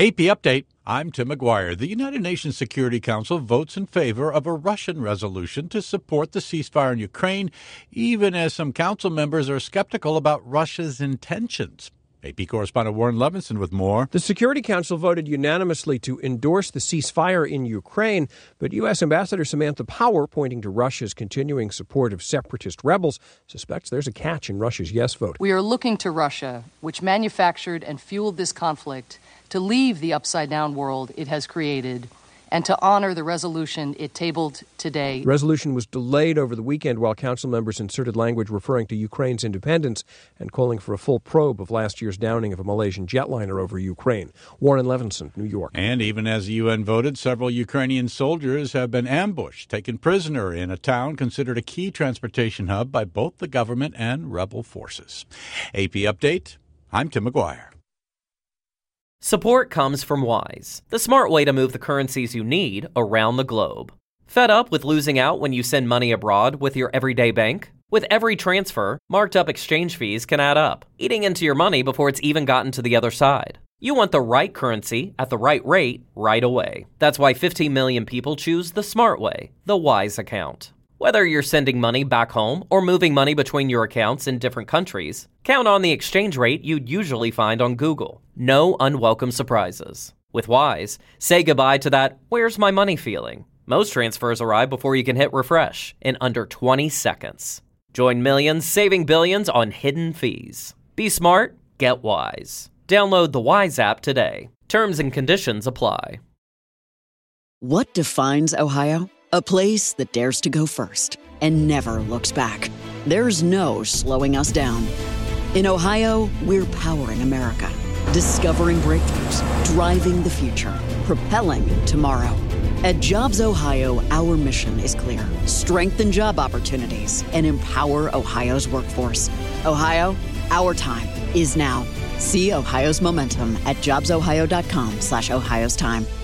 AP Update, I'm Tim McGuire. The United Nations Security Council votes in favor of a Russian resolution to support the ceasefire in Ukraine, even as some council members are skeptical about Russia's intentions. AP correspondent Warren Levinson with more. The Security Council voted unanimously to endorse the ceasefire in Ukraine, but U.S. Ambassador Samantha Power, pointing to Russia's continuing support of separatist rebels, suspects there's a catch in Russia's yes vote. We are looking to Russia, which manufactured and fueled this conflict, to leave the upside-down world it has created and to honor the resolution it tabled today. The resolution was delayed over the weekend while council members inserted language referring to Ukraine's independence and calling for a full probe of last year's downing of a Malaysian jetliner over Ukraine. Warren Levinson, New York. And even as the UN voted, several Ukrainian soldiers have been ambushed, taken prisoner in a town considered a key transportation hub by both the government and rebel forces. AP Update, I'm Tim McGuire. Support comes from Wise, the smart way to move the currencies you need around the globe. Fed up with losing out when you send money abroad with your everyday bank? With every transfer, marked up exchange fees can add up, eating into your money before it's even gotten to the other side. You want the right currency at the right rate right away. That's why 15 million people choose the smart way, the Wise account. Whether you're sending money back home or moving money between your accounts in different countries, count on the exchange rate you'd usually find on Google. No unwelcome surprises. With Wise, say goodbye to that "where's my money" feeling. Most transfers arrive before you can hit refresh in under 20 seconds. Join millions saving billions on hidden fees. Be smart, get Wise. Download the Wise app today. Terms and conditions apply. What defines Ohio? A place that dares to go first and never looks back. There's no slowing us down. In Ohio, we're powering America, discovering breakthroughs, driving the future, propelling tomorrow. At Jobs Ohio, our mission is clear: strengthen job opportunities and empower Ohio's workforce. Ohio, our time is now. See Ohio's momentum at jobsohio.com/Ohio's time.